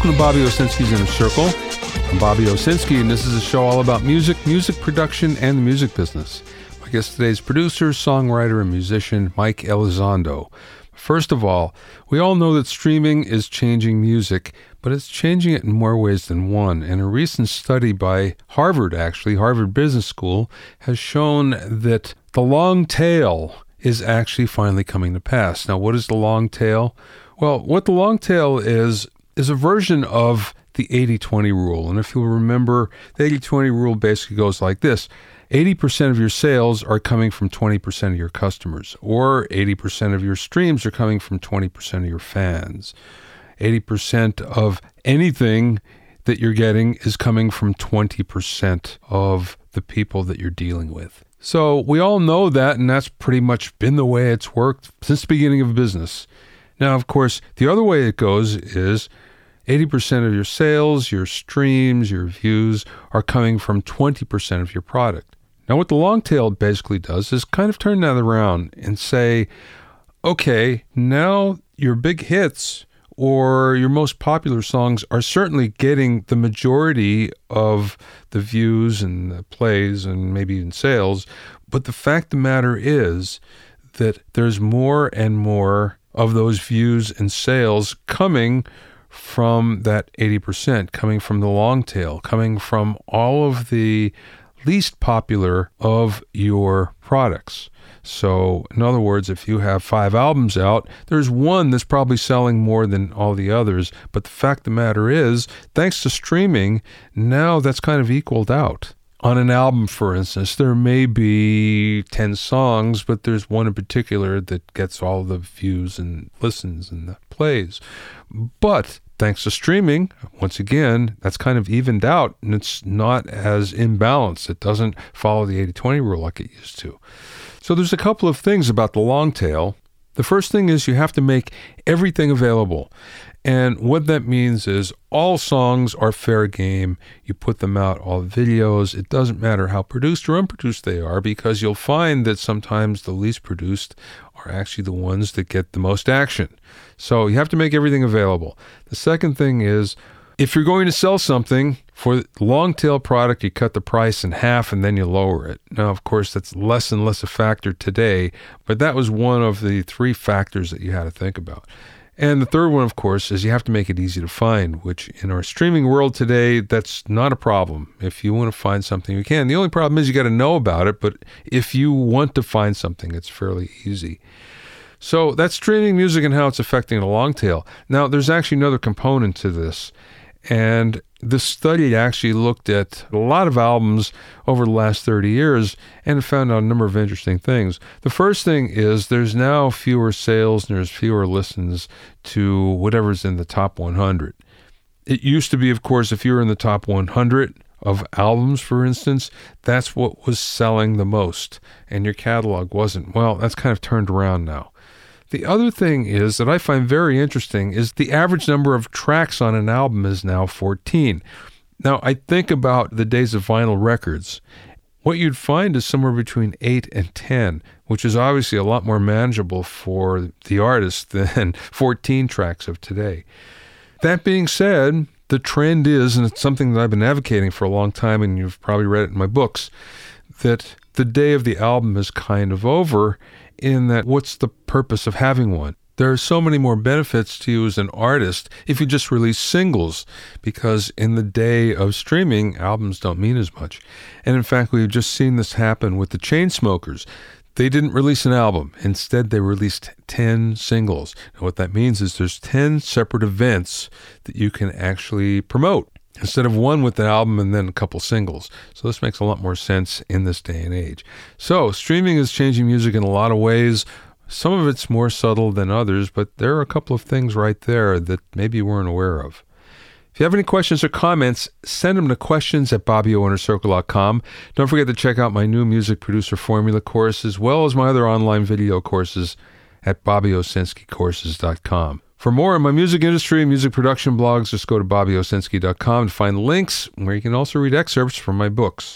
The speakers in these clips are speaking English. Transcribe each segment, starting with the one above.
Welcome to Bobby Owsinski's Inner Circle. I'm Bobby Owsinski, and this is a show all about music production, and the music business. My guest today is producer, songwriter, and musician Mike Elizondo. First of all, we all know that streaming is changing music, but it's changing it in more ways than one. And a recent study by Harvard Business School, has shown that the long tail is actually finally coming to pass. Now, what is the long tail? Well, what the long tail is a version of the 80-20 rule. And if you'll remember, the 80-20 rule basically goes like this. 80% of your sales are coming from 20% of your customers, or 80% of your streams are coming from 20% of your fans. 80% of anything that you're getting is coming from 20% of the people that you're dealing with. So we all know that, and that's pretty much been the way it's worked since the beginning of business. Now, of course, the other way it goes is 80% of your sales, your streams, your views are coming from 20% of your product. Now, what the long tail basically does is kind of turn that around and say, okay, now your big hits or your most popular songs are certainly getting the majority of the views and the plays and maybe even sales, but the fact of the matter is that there's more and more of those views and sales coming from that 80%, coming from the long tail, coming from all of the least popular of your products. So, in other words, if you have 5 albums out, there's one that's probably selling more than all the others. But the fact of the matter is, thanks to streaming, now that's kind of equaled out. On an album, for instance, there may be 10 songs, but there's one in particular that gets all the views and listens and the plays. But thanks to streaming, once again, that's kind of evened out, and it's not as imbalanced. It doesn't follow the 80-20 rule like it used to. So there's a couple of things about the long tail. The first thing is you have to make everything available. And what that means is all songs are fair game. You put them out, all videos. It doesn't matter how produced or unproduced they are, because you'll find that sometimes the least produced are actually the ones that get the most action. So you have to make everything available. The second thing is, if you're going to sell something for the long tail product, you cut the price in half and then you lower it. Now, of course, that's less and less a factor today, but that was one of the 3 factors that you had to think about. And the third one, of course, is you have to make it easy to find, which in our streaming world today, that's not a problem. If you want to find something, you can. The only problem is you got to know about it, but if you want to find something, it's fairly easy. So that's streaming music and how it's affecting the long tail. Now, there's actually another component to this, and this study actually looked at a lot of albums over the last 30 years and found out a number of interesting things. The first thing is there's now fewer sales and there's fewer listens to whatever's in the top 100. It used to be, of course, if you were in the top 100 of albums, for instance, that's what was selling the most, and your catalog wasn't. Well, that's kind of turned around now. The other thing is that I find very interesting is the average number of tracks on an album is now 14. Now, I think about the days of vinyl records. What you'd find is somewhere between 8 and 10, which is obviously a lot more manageable for the artist than 14 tracks of today. That being said, the trend is, and it's something that I've been advocating for a long time, and you've probably read it in my books, that the day of the album is kind of over, in that what's the purpose of having one? There are so many more benefits to you as an artist if you just release singles, because in the day of streaming, albums don't mean as much. And in fact, we've just seen this happen with the Chainsmokers. They didn't release an album. Instead, they released 10 singles. And what that means is there's 10 separate events that you can actually promote, instead of one with the album and then a couple singles. So this makes a lot more sense in this day and age. So streaming is changing music in a lot of ways. Some of it's more subtle than others, but there are a couple of things right there that maybe you weren't aware of. If you have any questions or comments, send them to questions@BobbyOInnerCircle.com. Don't forget to check out my new music producer formula course, as well as my other online video courses at BobbyOwsinskiCourses.com. For more on my music industry and music production blogs, just go to BobbyOwsinski.com to find links where you can also read excerpts from my books.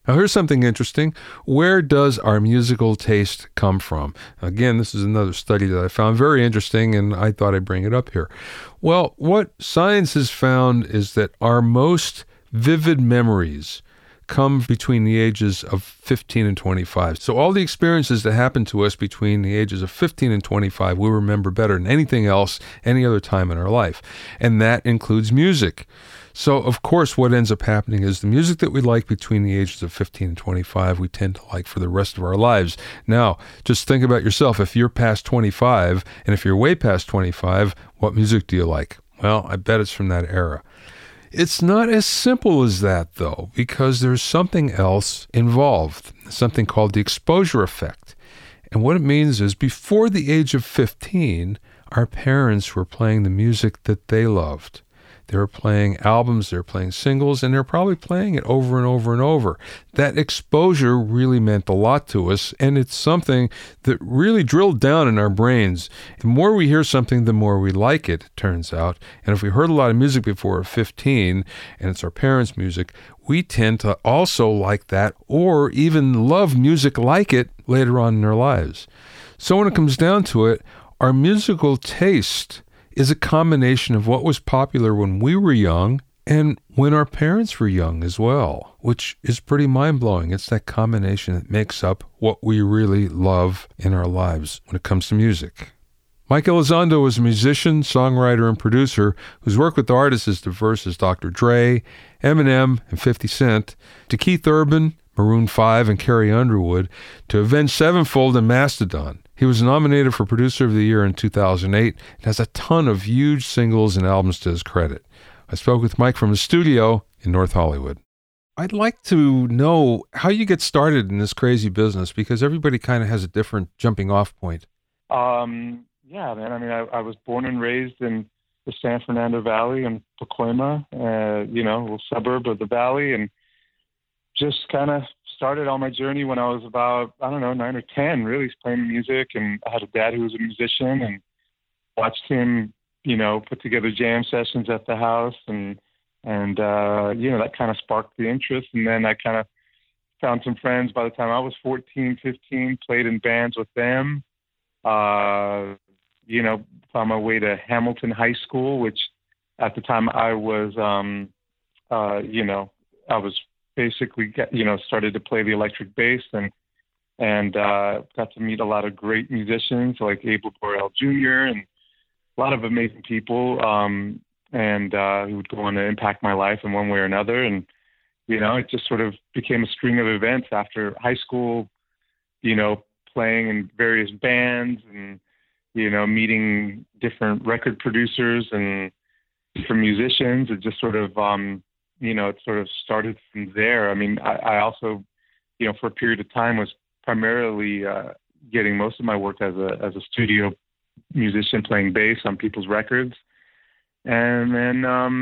Now, here's something interesting. Where does our musical taste come from? Again, this is another study that I found very interesting, and I thought I'd bring it up here. Well, what science has found is that our most vivid memories come between the ages of 15 and 25. So all the experiences that happen to us between the ages of 15 and 25, we remember better than anything else, any other time in our life. And that includes music. So, of course, what ends up happening is the music that we like between the ages of 15 and 25, we tend to like for the rest of our lives. Now, just think about yourself. If you're past 25, and if you're way past 25, what music do you like? Well, I bet it's from that era. It's not as simple as that, though, because there's something else involved, something called the exposure effect. And what it means is before the age of 15, our parents were playing the music that they loved. They were playing albums, they were playing singles, and they're probably playing it over and over and over. That exposure really meant a lot to us, and it's something that really drilled down in our brains. The more we hear something, the more we like it, it turns out. And if we heard a lot of music before we're 15, and it's our parents' music, we tend to also like that or even love music like it later on in our lives. So when it comes down to it, our musical taste is a combination of what was popular when we were young and when our parents were young as well, which is pretty mind-blowing. It's that combination that makes up what we really love in our lives when it comes to music. Mike Elizondo is a musician, songwriter, and producer whose work with artists as diverse as Dr. Dre, Eminem, and 50 Cent, to Keith Urban, Maroon 5, and Carrie Underwood, to Avenged Sevenfold and Mastodon. He was nominated for Producer of the Year in 2008 and has a ton of huge singles and albums to his credit. I spoke with Mike from his studio in North Hollywood. I'd like to know how you get started in this crazy business, because everybody kind of has a different jumping off point. Yeah, man. I mean, I was born and raised in the San Fernando Valley in Pacoima, a little suburb of the valley, and just kind of started on my journey when I was about, 9 or 10, really playing music. And I had a dad who was a musician, and watched him, put together jam sessions at the house. And that kind of sparked the interest. And then I kind of found some friends by the time I was 14, 15, played in bands with them. Found my way to Hamilton High School, which at the time I was, I was basically started to play the electric bass and got to meet a lot of great musicians like Abel Borel Jr. and a lot of amazing people who would go on to impact my life in one way or another. And, it just sort of became a string of events after high school, playing in various bands and, meeting different record producers and different musicians. It just sort of, it sort of started from there. I mean, I also, for a period of time was primarily getting most of my work as a studio musician playing bass on people's records. And then,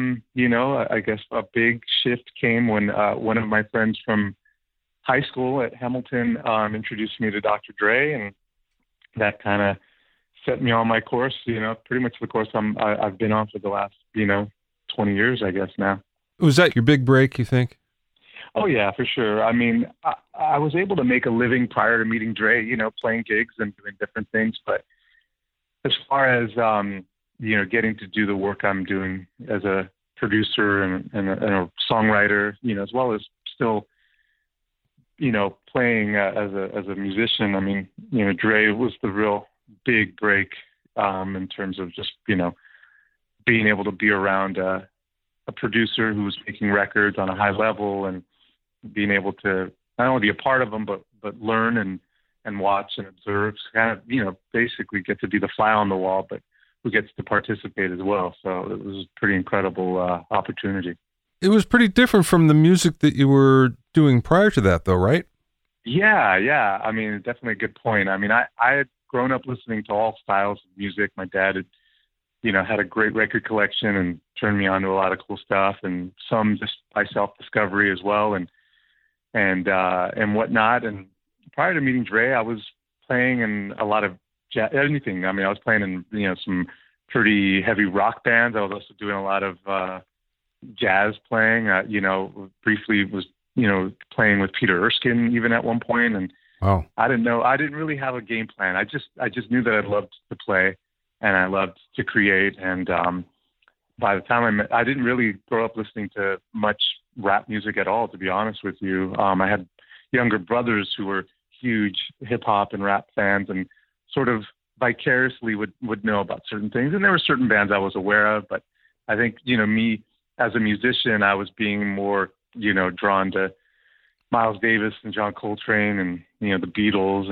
I guess a big shift came when one of my friends from high school at Hamilton introduced me to Dr. Dre, and that kind of set me on my course, pretty much the course I've been on for the last, 20 years, I guess now. Was that your big break, you think? Oh, yeah, for sure. I mean, I was able to make a living prior to meeting Dre, playing gigs and doing different things. But as far as, getting to do the work I'm doing as a producer and a songwriter, as well as still, playing as a musician, I mean, Dre was the real big break in terms of just, being able to be around a producer who was making records on a high level and being able to not only be a part of them, but learn and watch and observe, kind of, basically get to be the fly on the wall, but who gets to participate as well. So it was a pretty incredible opportunity. It was pretty different from the music that you were doing prior to that, though, right? Yeah. I mean, definitely a good point. I mean, I had grown up listening to all styles of music. My dad had, had a great record collection and turned me on to a lot of cool stuff, and some just by self-discovery as well, and whatnot. And prior to meeting Dre, I was playing in a lot of anything. I mean, I was playing in, some pretty heavy rock bands. I was also doing a lot of jazz playing. Briefly was playing with Peter Erskine even at one point. And Wow. I didn't know. I didn't really have a game plan. I just knew that I loved to play and I loved to create. And by the time I didn't really grow up listening to much rap music at all, to be honest with you. I had younger brothers who were huge hip hop and rap fans and sort of vicariously would know about certain things. And there were certain bands I was aware of, but I think, me as a musician, I was being more, drawn to Miles Davis and John Coltrane and, the Beatles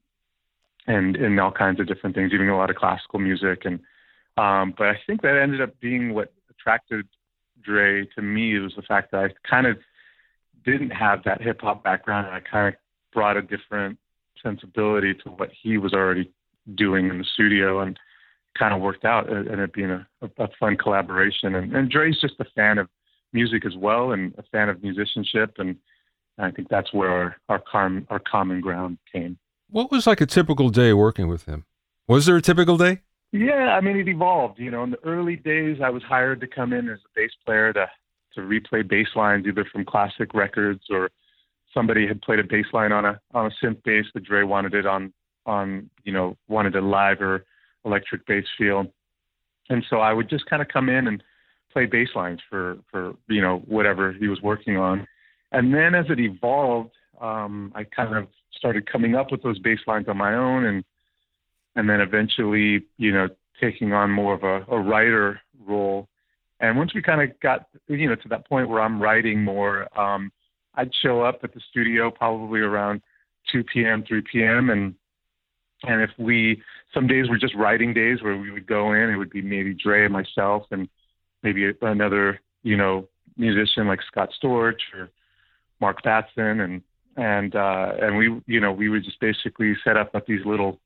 and all kinds of different things, even a lot of classical music. And, but I think that ended up being what attracted Dre to me. It was the fact that I kind of didn't have that hip hop background, and I kind of brought a different sensibility to what he was already doing in the studio, and kind of worked out, and it being a fun collaboration. And Dre's just a fan of music as well, and a fan of musicianship, and I think that's where our common ground came. What was like a typical day working with him? Was there a typical day? Yeah, I mean, it evolved. In the early days, I was hired to come in as a bass player to replay bass lines, either from classic records or somebody had played a bass line on a synth bass, but Dre wanted it wanted a live or electric bass feel. And so I would just kind of come in and play bass lines for whatever he was working on. And then as it evolved, I kind of started coming up with those bass lines on my own, and then eventually, taking on more of a writer role. And once we kind of got, to that point where I'm writing more, I'd show up at the studio probably around 2 p.m., 3 p.m. And if some days were just writing days where we would go in, it would be maybe Dre and myself and maybe another, musician like Scott Storch or Mark Batson. And we would just basically set up at these little,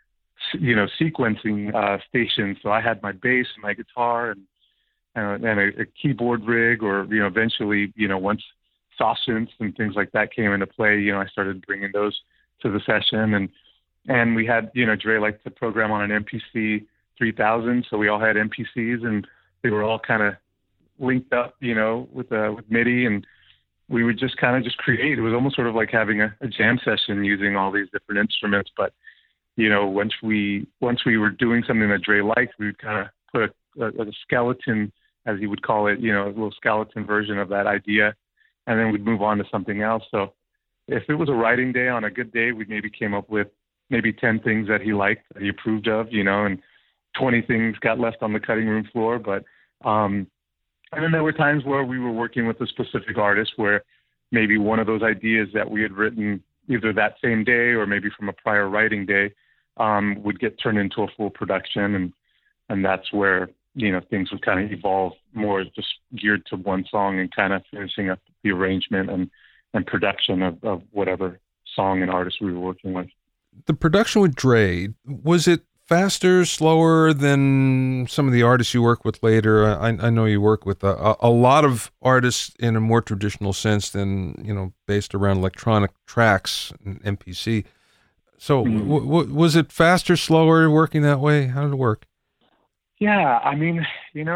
sequencing stations. So I had my bass and my guitar and a keyboard rig, or, eventually, once soft synths and things like that came into play, I started bringing those to the session. And we had, Dre liked to program on an MPC 3000. So we all had MPCs, and they were all kind of linked up, with MIDI, and we would just kind of create. It was almost sort of like having a jam session using all these different instruments. But, once we were doing something that Dre liked, we would kind of put a skeleton, as he would call it, a little skeleton version of that idea, and then we'd move on to something else. So if it was a writing day, on a good day, we maybe came up with maybe 10 things that he liked, that he approved of, and 20 things got left on the cutting room floor. But, and then there were times where we were working with a specific artist where maybe one of those ideas that we had written either that same day or maybe from a prior writing day would get turned into a full production. And that's where, things would kind of evolve more just geared to one song and kind of finishing up the arrangement and production of whatever song and artist we were working with. The production with Dre, was it faster, slower than some of the artists you work with later? I know you work with a lot of artists in a more traditional sense than, based around electronic tracks and MPC. So was it faster, slower working that way? How did it work? Yeah, I mean,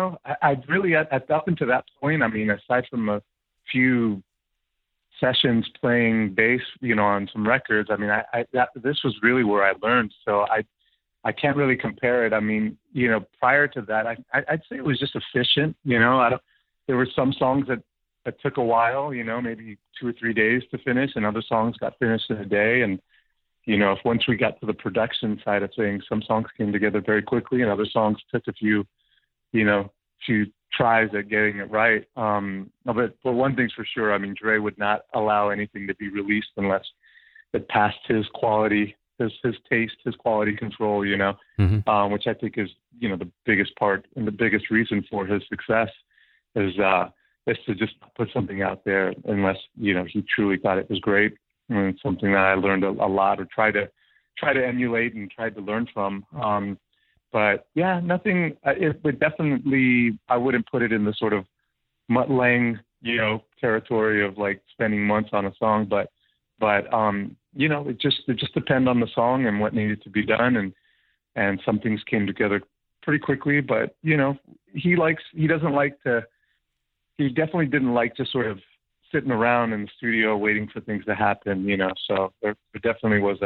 I really, up until that point, I mean, aside from a few sessions playing bass, on some records, I mean, this was really where I learned. So I can't really compare it. I mean, prior to that, I'd say it was just efficient. There were some songs that took a while, maybe 2 or 3 days to finish, and other songs got finished in a day. And if once we got to the production side of things, some songs came together very quickly, and other songs took a few tries at getting it right. But one thing's for sure, I mean, Dre would not allow anything to be released unless it passed his quality, his taste, his quality control, which I think is, the biggest part and the biggest reason for his success is to just put something out there unless, he truly thought it was great. And it's something that I learned a lot, or try to emulate and tried to learn from. But yeah, nothing. It would definitely, I wouldn't put it in the sort of Mutt Lange, territory of like spending months on a song. But it just depended on the song and what needed to be done, and some things came together pretty quickly. But he definitely didn't like just sort of sitting around in the studio waiting for things to happen, you know. So there definitely was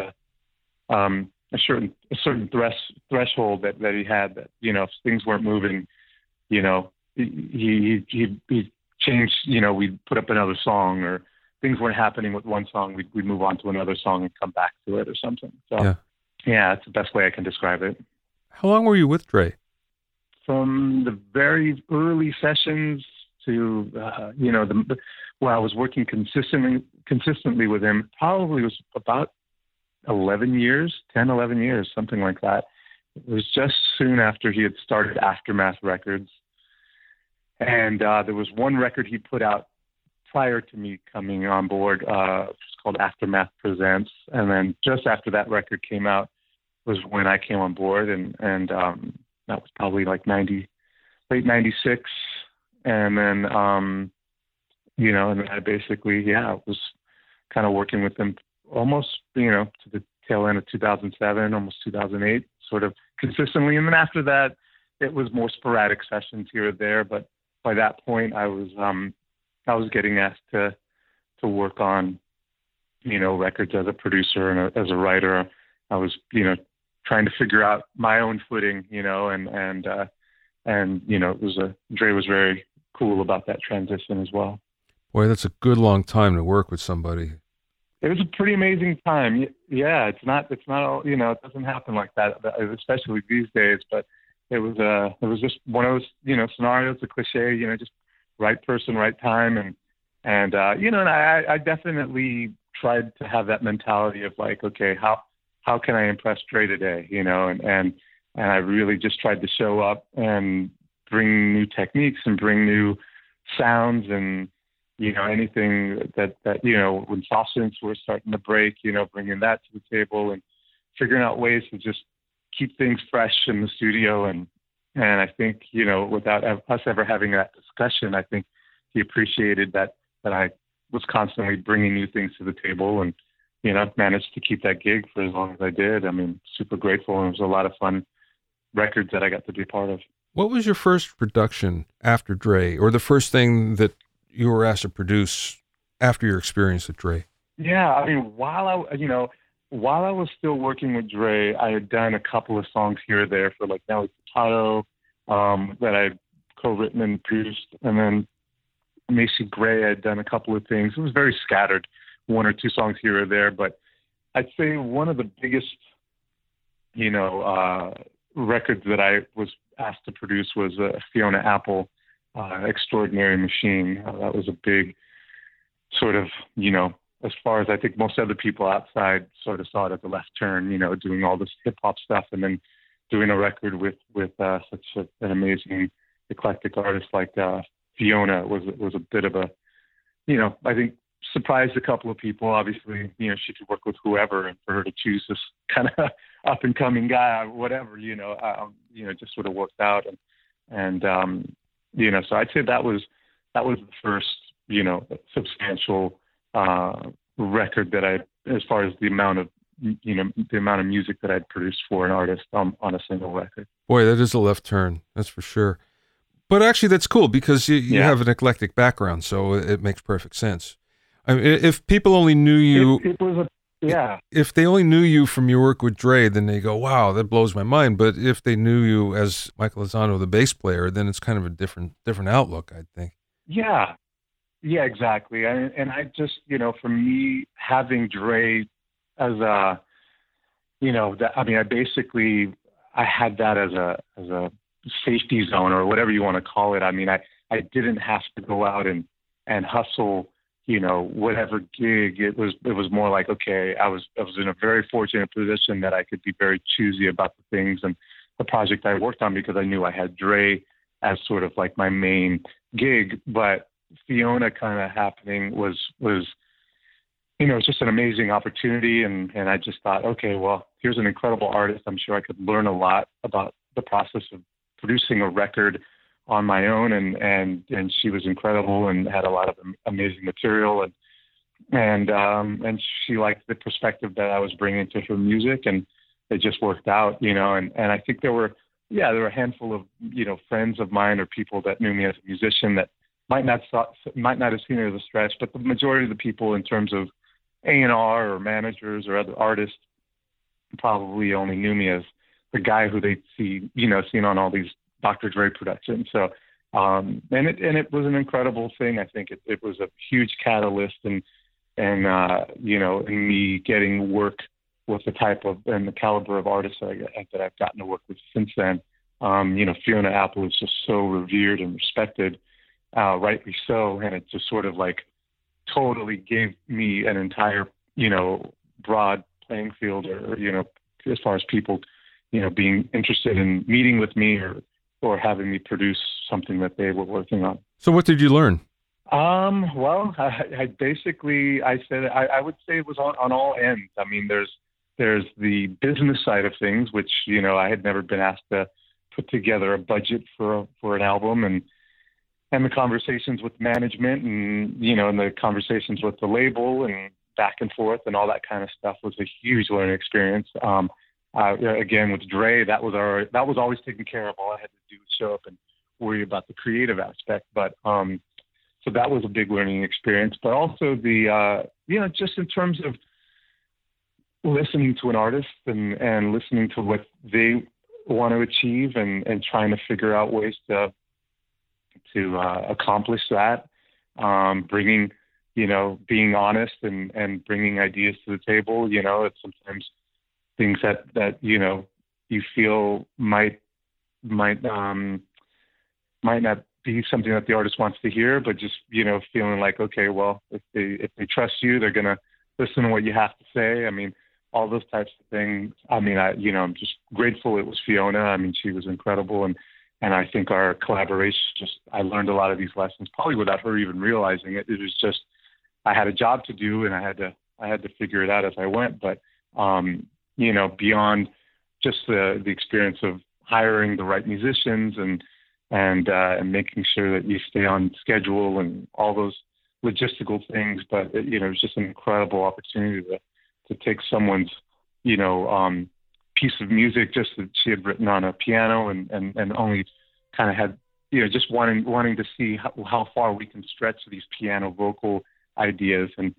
a certain threshold that he had, that, you know, if things weren't moving, you know, he changed, you know, we'd put up another song, or things weren't happening with one song, we'd move on to another song and come back to it or something. So yeah, it's the best way I can describe it. How long were you with Dre? From the very early sessions to, you know, I was working consistently with him, probably was about 11 years, something like that. It was just soon after he had started Aftermath Records. And there was one record he put out prior to me coming on board. It's called Aftermath Presents. And then just after that record came out was when I came on board. And that was probably like late 96. And then, you know, and I basically, was kind of working with him almost, you know, to the tail end of 2007, almost 2008, sort of consistently. And then after that, it was more sporadic sessions here or there. But by that point, I was getting asked to work on, you know, records as a producer and as a writer. I was, you know, trying to figure out my own footing, you know, and you know, Dre was very cool about that transition as well. Boy, that's a good long time to work with somebody. It was a pretty amazing time. Yeah, it's not all, you know, it doesn't happen like that, especially these days. But it was just one of those, you know, scenarios, a cliche, you know, just right person, right time, and you know, and I definitely tried to have that mentality of like, okay, how can I impress Dre today, you know, and I really just tried to show up and bring new techniques and bring new sounds and, you know, anything that, you know, when soft synths were starting to break, you know, bringing that to the table and figuring out ways to just keep things fresh in the studio. And I think, you know, without us ever having that discussion, I think he appreciated that I was constantly bringing new things to the table, and, you know, managed to keep that gig for as long as I did. I mean, super grateful. And it was a lot of fun records that I got to be part of. What was your first production after Dre, or the first thing that you were asked to produce after your experience with Dre? Yeah, I mean, while I was still working with Dre, I had done a couple of songs here or there for like Nelly Furtado that I co-written and produced, and then Macy Gray had done a couple of things. It was very scattered, one or two songs here or there, but I'd say one of the biggest, you know, records that I was asked to produce was Fiona Apple, Extraordinary Machine. That was a big sort of, you know, as far as I think most other people outside sort of saw it as a left turn, you know, doing all this hip hop stuff and then doing a record with such an amazing eclectic artist like Fiona was a bit of a, you know, I think surprised a couple of people. Obviously, you know, she could work with whoever, and for her to choose this kind of up and coming guy, whatever, you know, just sort of worked out. And you know, so I'd say that was the first, you know, substantial record that as far as the amount of music that I'd produced for an artist on a single record. Boy, that is a left turn. That's for sure. But actually, that's cool because you have an eclectic background, so it makes perfect sense. I mean, if people only knew you, if they only knew you from your work with Dre, then they go, "Wow, that blows my mind." But if they knew you as Michael Elizondo, the bass player, then it's kind of a different outlook, I think. Yeah, exactly. And I just, you know, for me, having Dre as a, you know, I had that as a safety zone or whatever you want to call it. I mean, I didn't have to go out and hustle, you know, whatever gig. It was more like, okay, I was in a very fortunate position that I could be very choosy about the things and the project I worked on because I knew I had Dre as sort of like my main gig. But Fiona kind of happening was, you know, it's just an amazing opportunity. And I just thought, okay, well, here's an incredible artist. I'm sure I could learn a lot about the process of producing a record on my own. And she was incredible and had a lot of amazing material. And she liked the perspective that I was bringing to her music, and it just worked out, you know, and I think there were a handful of, you know, friends of mine or people that knew me as a musician that might not have seen it as a stretch, but the majority of the people in terms of A&R or managers or other artists probably only knew me as the guy who they see, seen on all these Dr. Dre productions. So, and it was an incredible thing. I think it was a huge catalyst and in me getting work with the type of and the caliber of artists that I've gotten to work with since then. Fiona Apple is just so revered and respected, rightly so, and it just sort of like totally gave me an entire, broad playing field, or as far as people, being interested in meeting with me or having me produce something that they were working on. So what did you learn? Well, I said I would say it was on all ends. I mean, there's the business side of things, which, I had never been asked to put together a budget for an album, and the conversations with management and, and the conversations with the label and back and forth and all that kind of stuff was a huge learning experience. Again, with Dre, that was always taken care of. All I had to do was show up and worry about the creative aspect. But, so that was a big learning experience, but also the, just in terms of listening to an artist and listening to what they want to achieve and trying to figure out ways to accomplish that, bringing, being honest and bringing ideas to the table. It's sometimes things that you feel might not be something that the artist wants to hear, but just, feeling like, okay, well, if they trust you, they're going to listen to what you have to say. I mean, all those types of things. I mean, I'm just grateful it was Fiona. I mean, she was incredible. And I think our collaboration, I learned a lot of these lessons probably without her even realizing it. It was just, I had a job to do and I had to figure it out as I went. But, beyond just the experience of hiring the right musicians and making sure that you stay on schedule and all those logistical things. But, it was just an incredible opportunity to take someone's, piece of music just that she had written on a piano and only kind of had, just wanting to see how far we can stretch these piano vocal ideas and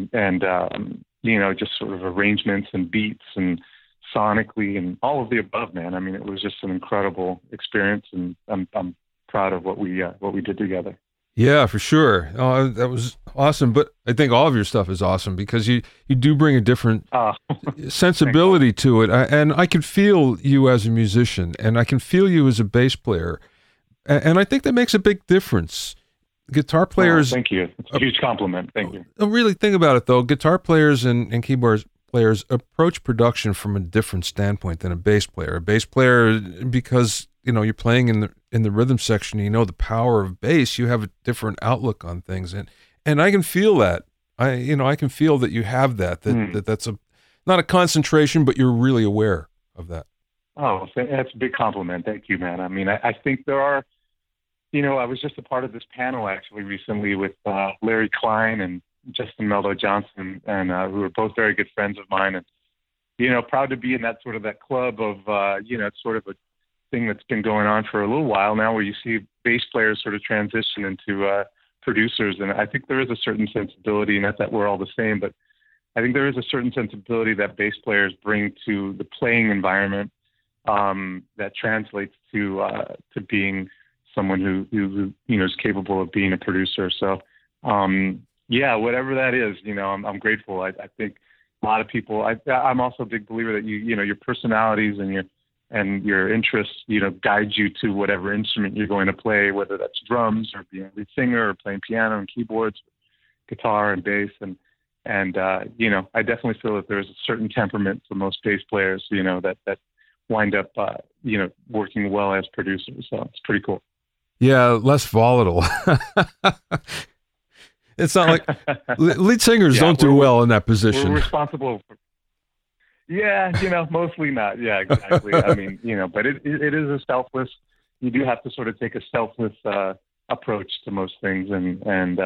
just sort of arrangements and beats and sonically and all of the above, man. I mean, it was just an incredible experience, and I'm proud of what we did together. Yeah, for sure. That was awesome. But I think all of your stuff is awesome because you do bring a different sensibility to it. And I can feel you as a musician, and I can feel you as a bass player. And I think that makes a big difference. Guitar players... thank you. It's a huge compliment. Thank you. Really think about it, though. Guitar players and keyboard players approach production from a different standpoint than a bass player. A bass player, because you're playing in the rhythm section, the power of bass, you have a different outlook on things, and I can feel that. I can feel that you have that's not a concentration, but you're really aware of that. Oh, that's a big compliment. Thank you, man. I mean, I think there are, I was just a part of this panel actually recently with Larry Klein and Justin Meldo Johnson, and who are both very good friends of mine, and proud to be in that club of it's sort of a thing that's been going on for a little while now, where you see bass players sort of transition into producers. And I think there is a certain sensibility, not that we're all the same, but I think there is a certain sensibility that bass players bring to the playing environment that translates to being someone who is capable of being a producer. So whatever that is, I'm grateful. I think a lot of people. I'm also a big believer that your personalities and your interests, guide you to whatever instrument you're going to play, whether that's drums or being a lead singer or playing piano and keyboards, guitar and bass. And I definitely feel that there's a certain temperament for most bass players, that wind up, working well as producers. So it's pretty cool. Yeah, less volatile. It's not like lead singers don't do well in that position. We're responsible for. Yeah, mostly not. Yeah, exactly. I mean, but it is a selfless. You do have to sort of take a selfless approach to most things, and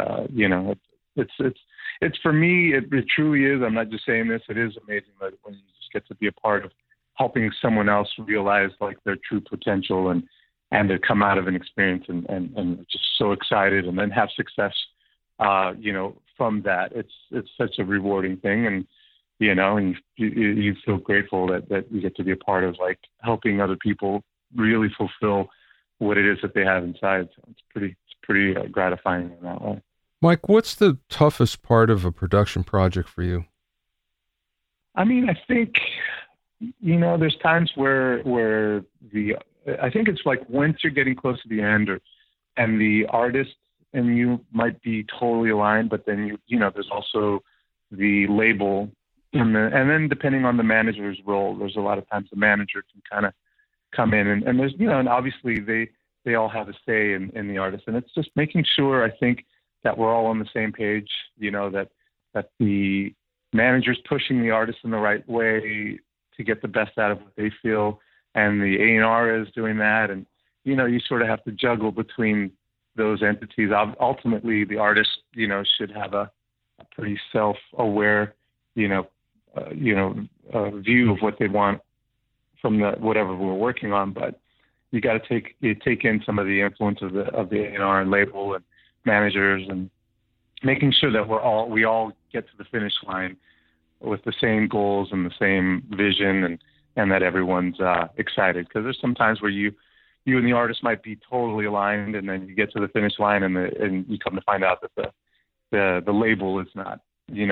it's for me. It truly is. I'm not just saying this. It is amazing that when you just get to be a part of helping someone else realize like their true potential, and and to come out of an experience and just so excited and then have success, from that. It's such a rewarding thing. And, and you feel grateful that you get to be a part of like helping other people really fulfill what it is that they have inside. So it's pretty gratifying in that way. Mike, what's the toughest part of a production project for you? I mean, I think, there's times where I think it's like once you're getting close to the end and the artist and you might be totally aligned, but then there's also the label and then depending on the manager's role, there's a lot of times the manager can kind of come in and there's, and obviously they all have a say in the artist, and it's just making sure, I think, that we're all on the same page, that the manager's pushing the artist in the right way to get the best out of what they feel, and the A&R is doing that, and you sort of have to juggle between those entities. Ultimately, the artist, should have a pretty self-aware, view of what they want from whatever we're working on, but you got to take in some of the influence of the A&R and label and managers, and making sure that we all get to the finish line with the same goals and the same vision, and that everyone's excited. Because there's some times where you and the artist might be totally aligned, and then you get to the finish line, and you come to find out that the label is not,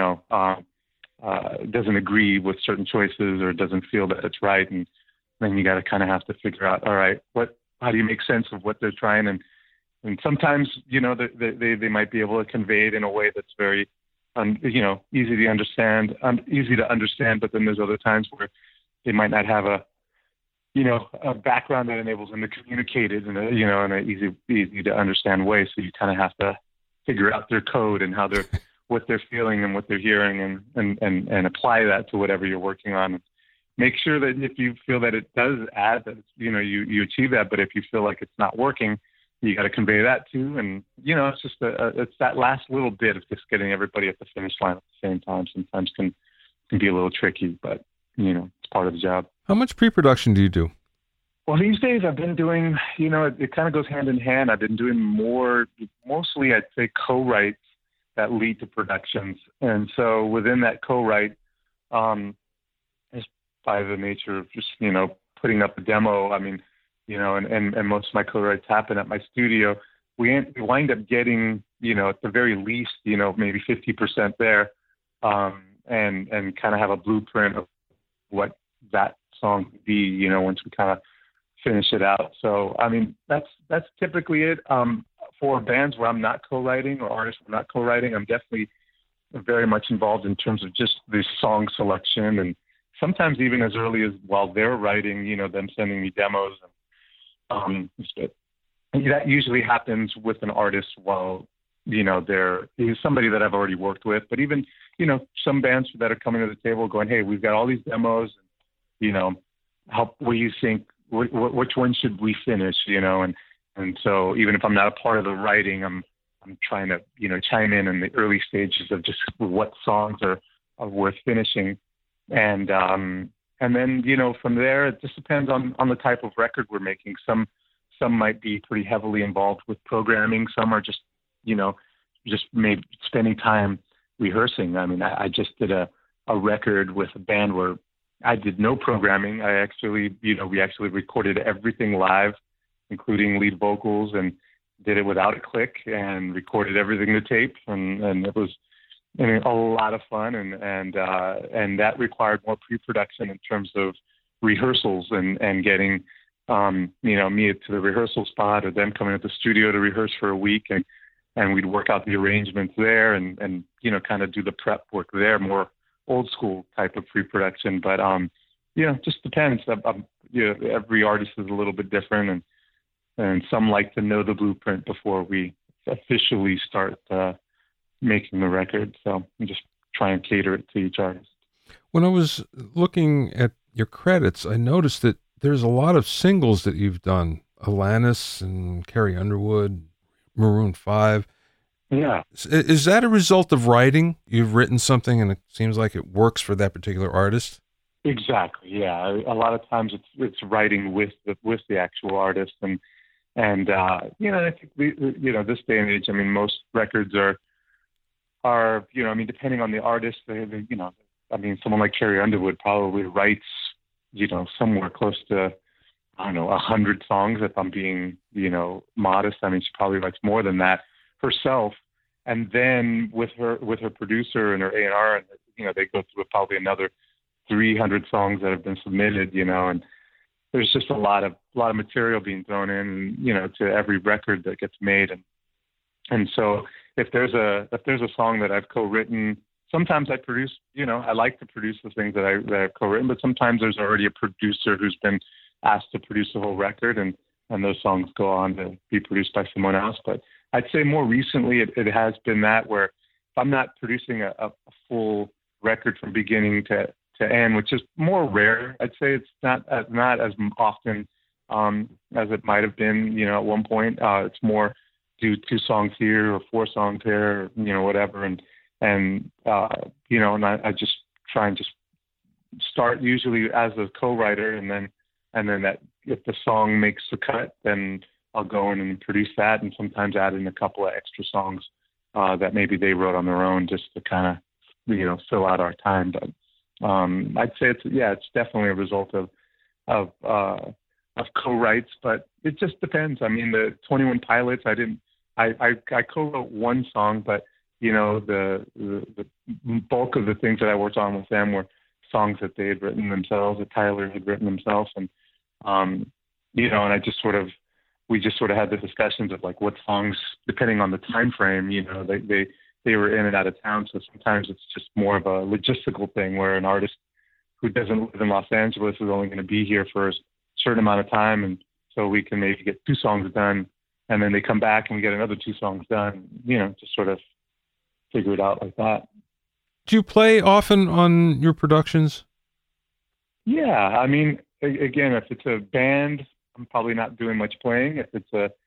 doesn't agree with certain choices or doesn't feel that it's right, and then you got to kind of have to figure out, all right, how do you make sense of what they're trying, and sometimes they might be able to convey it in a way that's very easy to understand, but then there's other times where they might not have a background that enables them to communicate it in a easy to understand way. So you kind of have to figure out their code and what they're feeling and what they're hearing, and apply that to whatever you're working on. Make sure that if you feel that it does add, that you achieve that. But if you feel like it's not working, you got to convey that too. And it's just it's that last little bit of just getting everybody at the finish line at the same time. Sometimes can be a little tricky, but it's part of the job. How much pre-production do you do? Well, these days I've been doing, it kind of goes hand in hand. I've been doing mostly I'd say co-writes that lead to productions. And so within that co-write, just by the nature of just, putting up a demo, I mean, and most of my co-writes happen at my studio, we wind up getting, at the very least, maybe 50% there, and kind of have a blueprint of what that song would be, once we kind of finish it out. So, I mean, that's typically it. For bands where I'm not co-writing or artists where I'm not co-writing, I'm definitely very much involved in terms of just the song selection, and sometimes even as early as while they're writing, them sending me demos. And that usually happens with an artist while, they're somebody that I've already worked with. But even, some bands that are coming to the table going, hey, we've got all these demos, and, what do you think, which one should we finish, and so even if I'm not a part of the writing, I'm trying to, chime in the early stages of just what songs are worth finishing. And then, from there, it just depends on the type of record we're making. Some might be pretty heavily involved with programming. Some are just, just maybe spending time rehearsing. I mean, I just did a record with a band where I did no programming. I actually, we actually recorded everything live, including lead vocals, and did it without a click and recorded everything to tape. And it was a lot of fun. And that required more pre-production in terms of rehearsals and getting, me to the rehearsal spot, or them coming to the studio to rehearse for a week. And we'd work out the arrangements there and kind of do the prep work there, more old school type of pre-production. But, just depends. Every artist is a little bit different, and some like to know the blueprint before we officially start making the record. So I'm just trying to cater it to each artist. When I was looking at your credits, I noticed that there's a lot of singles that you've done. Alanis and Carrie Underwood, Maroon 5. Yeah. Is that a result of writing? You've written something and it seems like it works for that particular artist? Exactly. Yeah. A lot of times it's writing with the actual artist, and And I think this day and age, I mean, most records are I mean, depending on the artist, I mean, someone like Carrie Underwood probably writes, somewhere close to, I don't know, 100 songs, if I'm being, modest. I mean, she probably writes more than that herself. And then with her producer and her A&R, they go through probably another 300 songs that have been submitted, and there's just a lot of material being thrown in, to every record that gets made. And so if there's a song that I've co-written, sometimes I produce, I like to produce the things that I've co-written, but sometimes there's already a producer who's been asked to produce the whole record, and those songs go on to be produced by someone else. But I'd say more recently it has been that, where if I'm not producing a full record from beginning to end, which is more rare, I'd say it's not as often as it might have been, at one point. It's more do 2 songs here or 4 songs there, whatever. And I just try and just start usually as a co-writer, and then that if the song makes the cut, then I'll go in and produce that, and sometimes add in a couple of extra songs that maybe they wrote on their own, just to kind of, fill out our time. But I'd say it's definitely a result of co-writes, but it just depends. I mean, the 21 Pilots, I co-wrote one song, but the bulk of the things that I worked on with them were songs that they had written themselves, that Tyler had written himself, and and we just sort of had the discussions of like what songs, depending on the time frame, they were in and out of town. So sometimes it's just more of a logistical thing, where an artist who doesn't live in Los Angeles is only going to be here for a certain amount of time, and so we can maybe get 2 songs done, and then they come back and we get another 2 songs done. Just sort of figure it out like that. Do you play often on your productions? Yeah, I mean, again, if it's a band, I'm probably not doing much playing. If it's a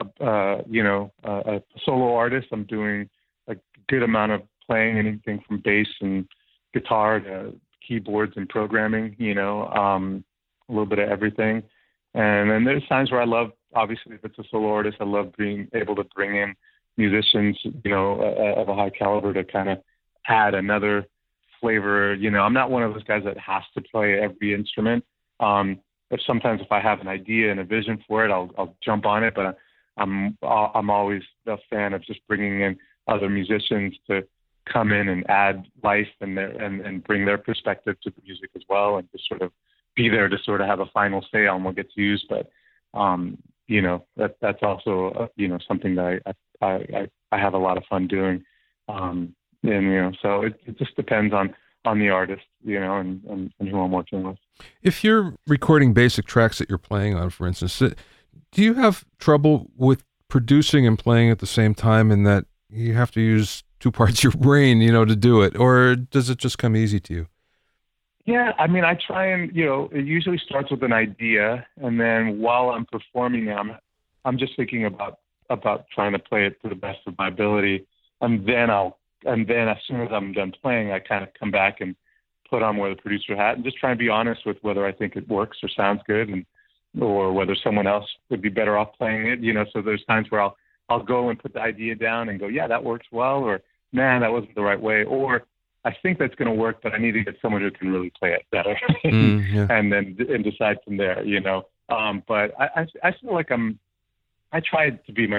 solo artist, I'm doing a good amount of playing, anything from bass and guitar to keyboards and programming, a little bit of everything. And then there's times where I love, obviously, if it's a solo artist, I love being able to bring in musicians, of a high caliber to kind of add another flavor. I'm not one of those guys that has to play every instrument. But sometimes if I have an idea and a vision for it, I'll jump on it. But I'm always a fan of just bringing in other musicians to come in and add life and bring their perspective to the music as well, and just sort of be there to sort of have a final say on what gets used. But that's also something that I have a lot of fun doing. So it just depends on the artist, and who I'm working with. If you're recording basic tracks that you're playing on, for instance, do you have trouble with producing and playing at the same time, in that you have to use 2 parts of your brain, to do it? Or does it just come easy to you? Yeah, I mean, I try and, it usually starts with an idea, and then while I'm performing it, I'm just thinking about trying to play it to the best of my ability. And then as soon as I'm done playing, I kind of come back and put on more of the producer hat and just try and be honest with whether I think it works or sounds good, or whether someone else would be better off playing it. So there's times where I'll go and put the idea down and go, yeah, that works well, or man, that wasn't the right way, or I think that's going to work, but I need to get someone who can really play it better, and decide from there. But I feel like I try to be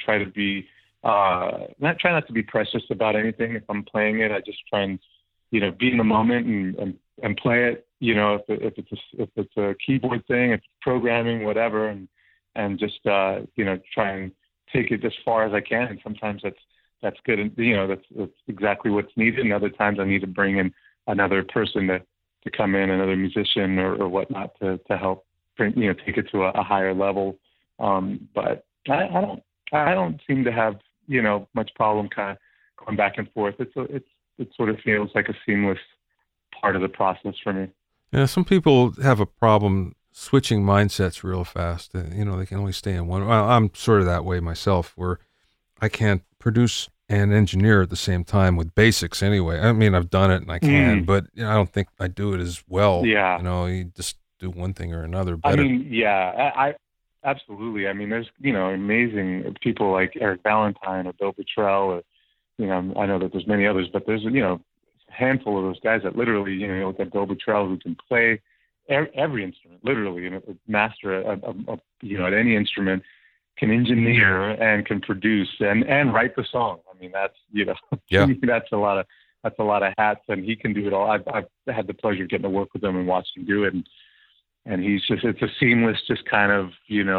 try not to be precious about anything. If I'm playing it, I just try and be in the moment and play it. If it's a keyboard thing, if it's programming, whatever, and just try and take it as far as I can. And sometimes that's good, and that's exactly what's needed. And other times I need to bring in another person to come in, another musician or whatnot to help bring take it to a higher level. But I don't seem to have much problem kind of going back and forth. It sort of feels like a seamless part of the process for me. Yeah, some people have a problem switching mindsets real fast. They can only stay in one. Well, I'm sort of that way myself, where I can't produce and engineer at the same time with basics anyway. I mean, I've done it and I can, but I don't think I do it as well. Yeah. You just do one thing or another better. I mean, yeah, absolutely. I mean, there's, amazing people like Eric Valentine or Bill Bottrell, or, I know that there's many others, but there's, a handful of those guys that literally, you look at Bill Bottrell, who can play every instrument, literally, master at any instrument, can engineer and can produce and write the song. I mean, that's, Yeah. to me, that's a lot of hats, and he can do it all. I've had the pleasure of getting to work with him and watch him do it. And he's just, it's a seamless, just kind of,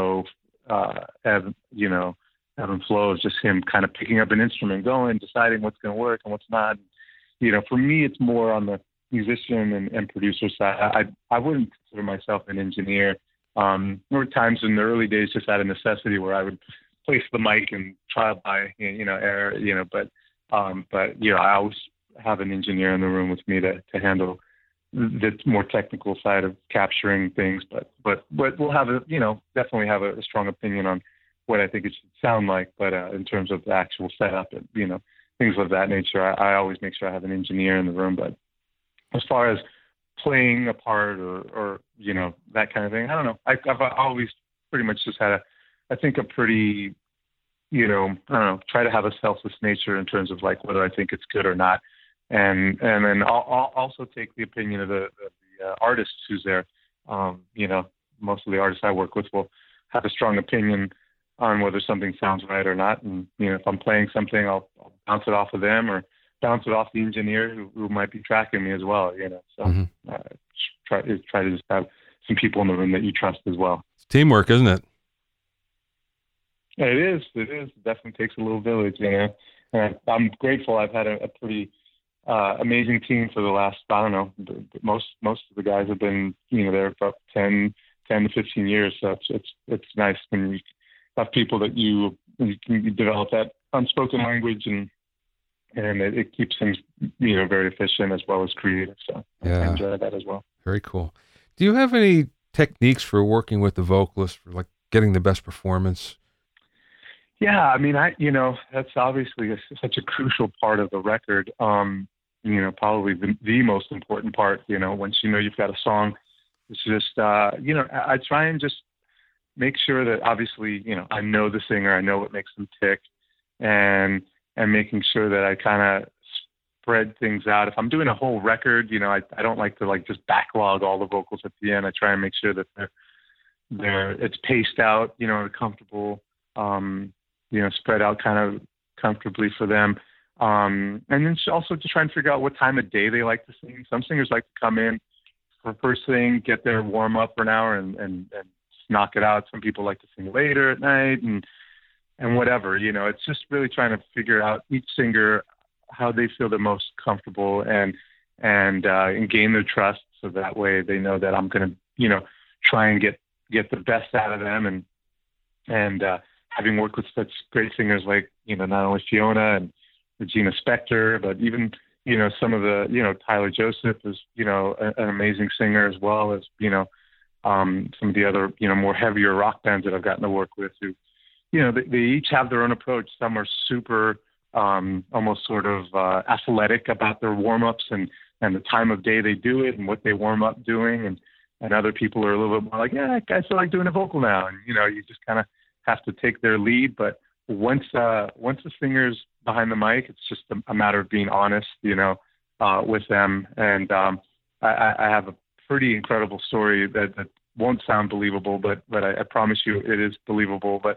ebb and flow of just him kind of picking up an instrument, going, deciding what's going to work and what's not. For me, it's more on the musician and producer side. I wouldn't consider myself an engineer. There were times in the early days, just out of necessity, where I would place the mic and trial by, error, but I always have an engineer in the room with me to handle the more technical side of capturing things, but we'll have definitely have a strong opinion on what I think it should sound like. But in terms of the actual setup and, things of that nature, I always make sure I have an engineer in the room. But as far as playing a part or that kind of thing, I don't know. I've always pretty much just had a pretty, try to have a selfless nature in terms of like whether I think it's good or not. And then I'll also take the opinion of the artists who's there. Most of the artists I work with will have a strong opinion on whether something sounds right or not. And, if I'm playing something, I'll bounce it off of them or bounce it off the engineer who might be tracking me as well, So Mm-hmm. Try to just have some people in the room that you trust as well. It's teamwork, isn't it? It is. It definitely takes a little village, And I'm grateful. I've had a pretty amazing team for the last, I don't know, most of the guys have been, there for 10 to 15 years. So it's nice when you have people that you develop that unspoken language and it keeps things, very efficient as well as creative. So Yeah. I enjoy that as well. Very cool. Do you have any techniques for working with the vocalist for like getting the best performance? Yeah, I mean, that's obviously such a crucial part of the record. Probably the most important part, once you've got a song, it's just, I try and just make sure that obviously, I know the singer, I know what makes them tick, and making sure that I kind of spread things out. If I'm doing a whole record, I don't like to like just backlog all the vocals at the end. I try and make sure that it's paced out, comfortable, spread out kind of comfortably for them. And then also to try and figure out what time of day they like to sing. Some singers like to come in for first thing, get their warm up for an hour and knock it out. Some people like to sing later at night and whatever, it's just really trying to figure out each singer, how they feel the most comfortable and gain their trust. So that way they know that I'm going to, try and get the best out of them. And having worked with such great singers like, not only Fiona and Regina Spektor, but even, some of the, Tyler Joseph is, an amazing singer as well as, some of the other, more heavier rock bands that I've gotten to work with who, they each have their own approach. Some are super, almost sort of athletic about their warm-ups and the time of day they do it and what they warm up doing. And other people are a little bit more like, yeah, I feel like doing a vocal now. And, you just kind of have to take their lead. But once the singer's behind the mic, it's just a matter of being honest, with them. And I have a pretty incredible story that won't sound believable, but I promise you it is believable. But,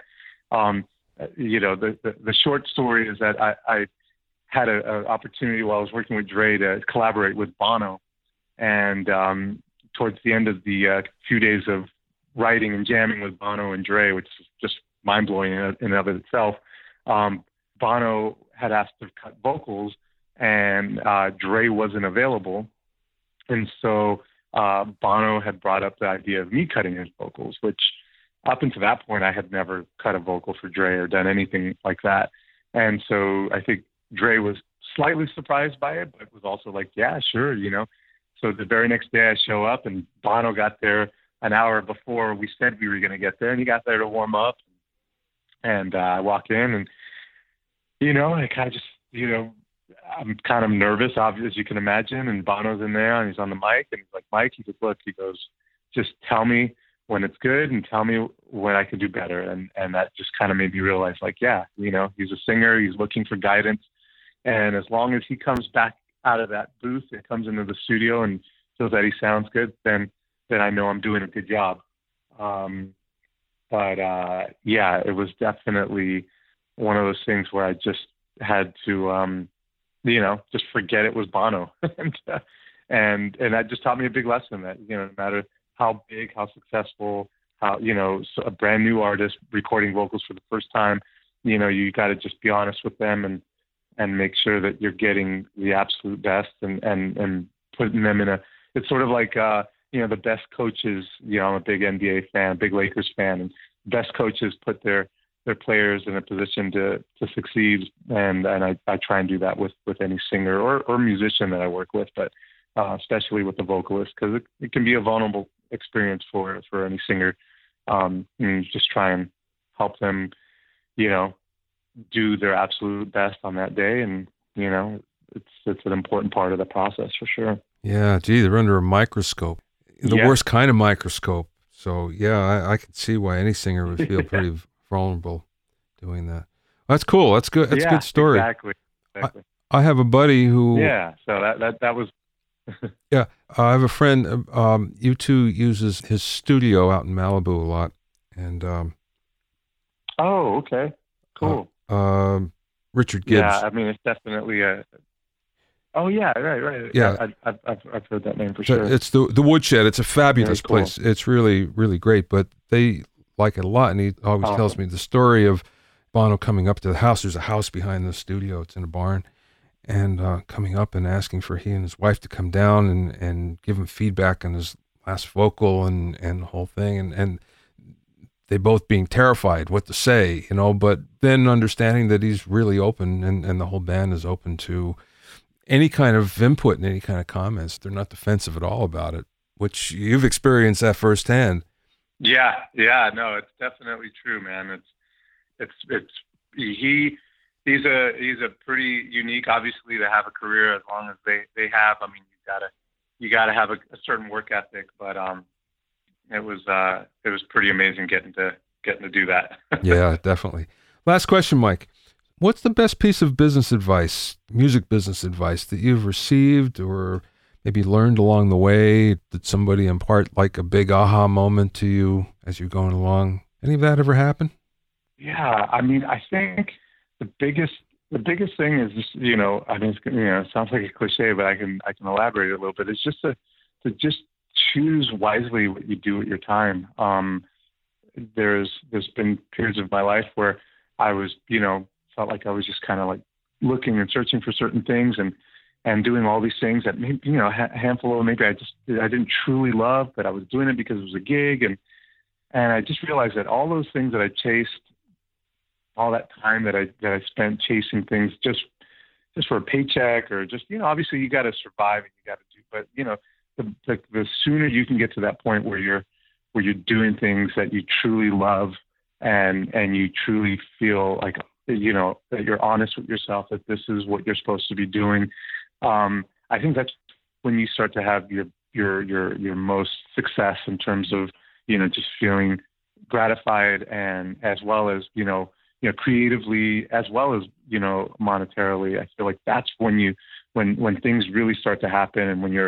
the short story is that I had an opportunity while I was working with Dre to collaborate with Bono. And towards the end of the few days of writing and jamming with Bono and Dre, which is just mind-blowing in and of itself, Bono had asked to cut vocals, and Dre wasn't available. And so Bono had brought up the idea of me cutting his vocals, which up until that point, I had never cut a vocal for Dre or done anything like that. And so I think Dre was slightly surprised by it, but was also like, yeah, sure, So the very next day I show up and Bono got there an hour before we said we were going to get there, and he got there to warm up. And I walk in and, I kind of just, I'm kind of nervous, obviously, as you can imagine. And Bono's in there and he's on the mic and he's like, Mike, he goes, look, he goes, just tell me when it's good and tell me when I could do better. And that just kind of made me realize, like, yeah, he's a singer, he's looking for guidance. And as long as he comes back out of that booth and comes into the studio and feels that he sounds good, then I know I'm doing a good job. Yeah, it was definitely one of those things where I just had to, just forget it was Bono. and that just taught me a big lesson that, no matter how big, how successful, how, a brand new artist recording vocals for the first time, you got to just be honest with them and make sure that you're getting the absolute best and putting them it's sort of like, the best coaches, I'm a big NBA fan, big Lakers fan, and best coaches put their players in a position to succeed. And I try and do that with any singer or musician that I work with, but especially with the vocalist, because it can be a vulnerable experience for any singer. And just try and help them, do their absolute best on that day. And, it's an important part of the process for sure. Yeah. Gee, they're under a microscope, the worst kind of microscope. So yeah, I can see why any singer would feel pretty vulnerable doing that. That's cool. That's good. That's a good story. Exactly. I have a buddy who. Yeah. So that was. Yeah, I have a friend. U2 uses his studio out in Malibu a lot, and. Oh, okay. Cool. Richard Gibbs. Yeah, I mean it's definitely a. Oh yeah, right. Yeah, I've heard that name for sure. It's the Woodshed. It's a fabulous cool. place. It's really, really great. But they like it a lot, and he always tells me the story of Bono coming up to the house. There's a house behind the studio. It's in a barn, and coming up and asking for he and his wife to come down and give him feedback on his last vocal and the whole thing, and they both being terrified what to say, but then understanding that he's really open and the whole band is open to any kind of input and any kind of comments. They're not defensive at all about it, which you've experienced that firsthand. Yeah, no, it's definitely true, man. He's a pretty unique, obviously, to have a career as long as they have. I mean, you gotta have a certain work ethic, but it was pretty amazing getting to do that. Yeah, definitely. Last question, Mike. What's the best piece of business advice, music business advice, that you've received or maybe learned along the way? Did somebody impart like a big aha moment to you as you're going along? Any of that ever happen? Yeah, I mean, I think the biggest thing is just, it sounds like a cliche, but I can elaborate a little bit. It's just to just choose wisely what you do with your time. There's been periods of my life where I was, felt like I was just kind of like looking and searching for certain things and doing all these things that maybe, a handful of maybe I didn't truly love, but I was doing it because it was a gig. And I just realized that all those things that I chased, all that time that I spent chasing things just for a paycheck or just, obviously you got to survive and you got to do, but the sooner you can get to that point where you're doing things that you truly love and you truly feel like, that you're honest with yourself, that this is what you're supposed to be doing. I think that's when you start to have your most success in terms of, just feeling gratified and as well as, creatively as well as, monetarily. I feel like that's when when things really start to happen and when you're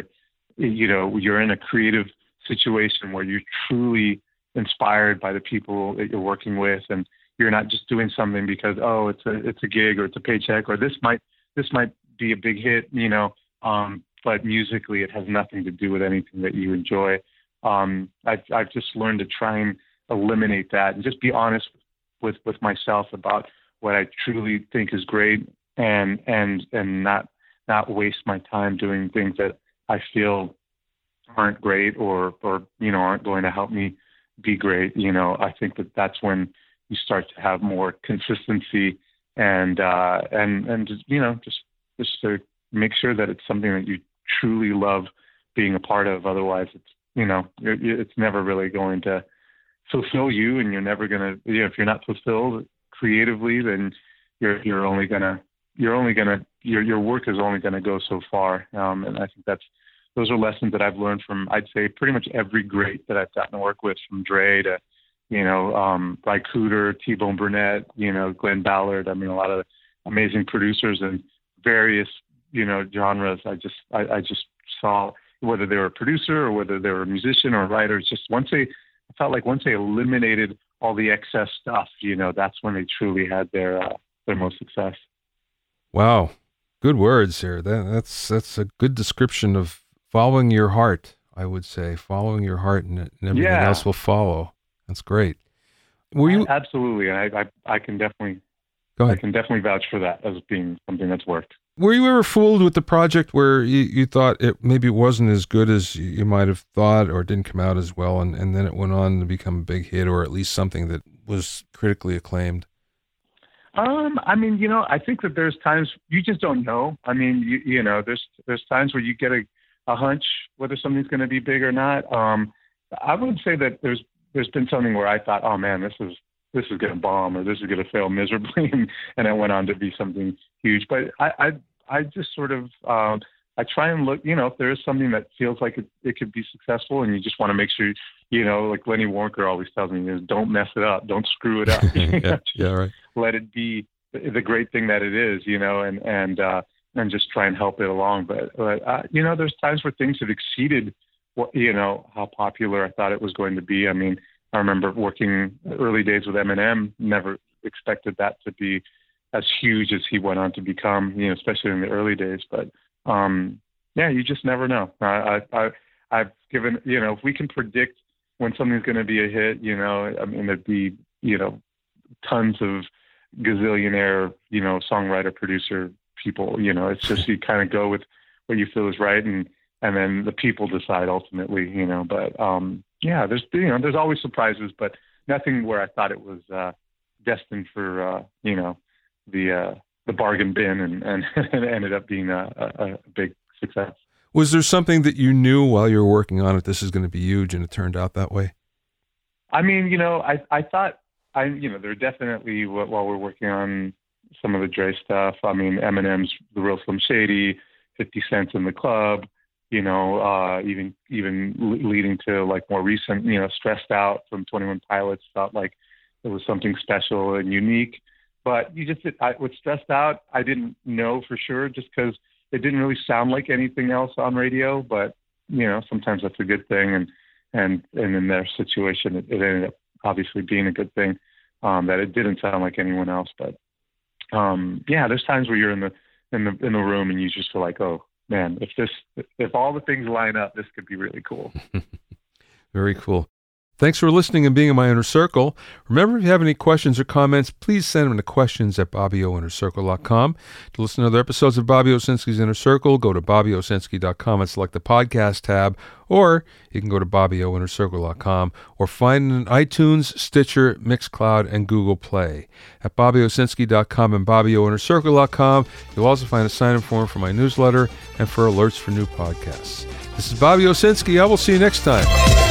in a creative situation where you're truly inspired by the people that you're working with, and you're not just doing something because, it's a gig or it's a paycheck or this might be a big hit, but musically it has nothing to do with anything that you enjoy. I've just learned to try and eliminate that and just be honest with myself about what I truly think is great and not waste my time doing things that I feel aren't great or aren't going to help me be great. I think that's when you start to have more consistency and just to make sure that it's something that you truly love being a part of. Otherwise it's never really going to fulfill you, and you're never going to, if you're not fulfilled creatively, then your work is only going to go so far. And I think that's those are lessons that I've learned from, I'd say, pretty much every great that I've gotten to work with, from Dre to, Ry Cooder, T-Bone Burnett, Glenn Ballard. I mean, a lot of amazing producers in various, genres. I just saw, whether they were a producer or whether they were a musician or a writer, it's just once they eliminated all the excess stuff, that's when they truly had their most success. Wow. Good words here. That's a good description of following your heart, I would say. Following your heart, and everything else will follow. That's great. Were you absolutely? I can definitely go ahead. I can definitely vouch for that as being something that's worked. Were you ever fooled with the project where you thought it maybe wasn't as good as you might have thought, or it didn't come out as well, and then it went on to become a big hit, or at least something that was critically acclaimed? I mean, I think that there's times you just don't know. I mean, there's times where you get a hunch whether something's going to be big or not. I would say that there's been something where I thought, oh man, this is going to bomb, or this is going to fail miserably, and it went on to be something huge. But I just sort of I try and look, if there is something that feels like it could be successful, and you just want to make sure, like Lenny Waronker always tells me, is don't mess it up, don't screw it up. Yeah, right. Let it be the great thing that it is, and just try and help it along. But there's times where things have exceeded what, how popular I thought it was going to be. I mean, I remember working early days with Eminem, never expected that to be as huge as he went on to become, especially in the early days. But you just never know. I've given, if we can predict when something's going to be a hit, I mean, there'd be, tons of gazillionaire, songwriter, producer people, it's just, you kind of go with what you feel is right. And then the people decide ultimately, but, there's always surprises, but nothing where I thought it was, destined for, the bargain bin and it ended up being a big success. Was there something that you knew while you were working on it, this is going to be huge, and it turned out that way? I mean, I thought, there definitely, while we're working on some of the Dre stuff, I mean, Eminem's The Real Slim Shady, 50 Cent's In the Club, even leading to like more recent, Stressed Out from 21 Pilots, felt like it was something special and unique. But with Stressed Out, I didn't know for sure, just because it didn't really sound like anything else on radio. But sometimes that's a good thing, and in their situation, it ended up obviously being a good thing, that it didn't sound like anyone else. But there's times where you're in the room and you just feel like, oh man, if all the things line up, this could be really cool. Very cool. Thanks for listening and being in my inner circle. Remember, if you have any questions or comments, please send them to questions@bobbyoinnercircle.com. To listen to other episodes of Bobby Owsinski's Inner Circle, go to bobbyowsinski.com and select the podcast tab, or you can go to bobbyowinnercircle.com or find it in iTunes, Stitcher, Mixcloud, and Google Play. At bobbyowsinski.com and bobbyowinnercircle.com, you'll also find a sign-in form for my newsletter and for alerts for new podcasts. This is Bobby Owsinski. I will see you next time.